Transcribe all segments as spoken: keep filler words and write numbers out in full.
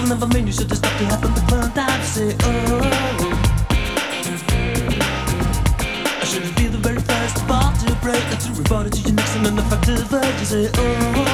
never mean you should have stopped to happen the fun time to say oh. I shouldn't be the very first ball to break and to report it to your next and then the fact of it you say oh.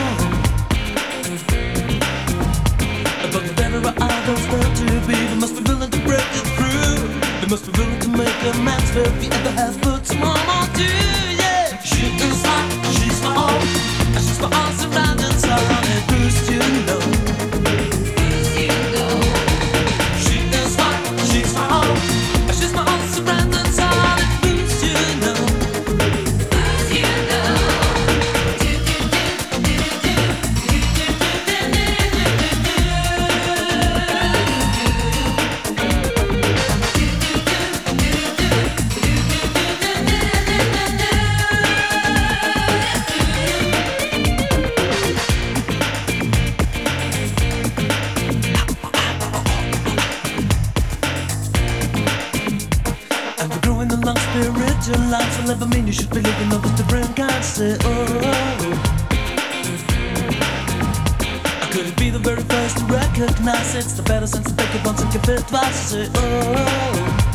But the better I don't stand to be, they must be willing to break it through. They must be willing to make amends for if you ever have put some more to, yeah. She is my, she's my all, and she's my all surrounding soul. And who's to know? Who's to know? She is my, she's my all, and she's my all surrounding soul. And who's to know? Who's to know? Do do do do do do do do do. Spiritual life will never mean you should be living over different kinds. Say, oh, could it be the very first to recognize it's the better sense to take it once and give it twice? Say, oh,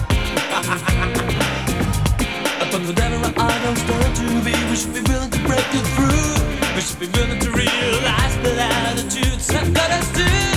but whatever I don't stand to be, we should be willing to break it through. We should be willing to realize that attitudes have got us to.